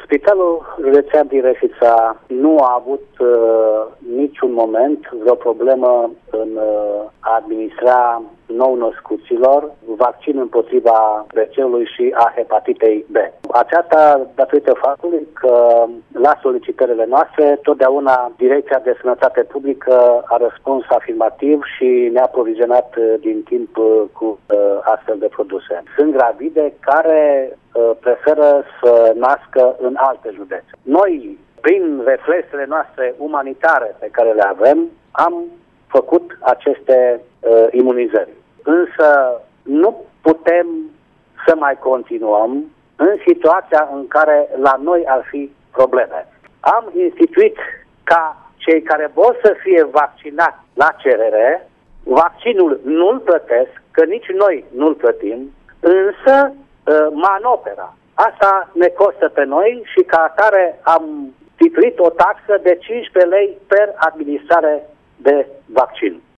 Spitalul Județean din Reșița nu a avut niciun moment vreo problemă în a administra nou-născuților vaccin împotriva BC-ului și a hepatitei B. Aceasta datorită faptului că la solicitările noastre totdeauna Direcția de Sănătate Publică a răspuns afirmativ și ne-a aprovizionat din timp cu astfel de produse. Sunt gravide care preferă să nască în alte județe. Noi, prin reflexele noastre umanitare pe care le avem, am făcut aceste imunizări. Însă nu putem să mai continuăm în situația în care la noi ar fi probleme. Am instituit ca cei care vor să fie vaccinați la cerere, vaccinul nu-l plătesc, că nici noi nu-l plătim, însă manopera. Asta ne costă pe noi și ca atare am titluit o taxă de 15 lei per administrare de vaccin.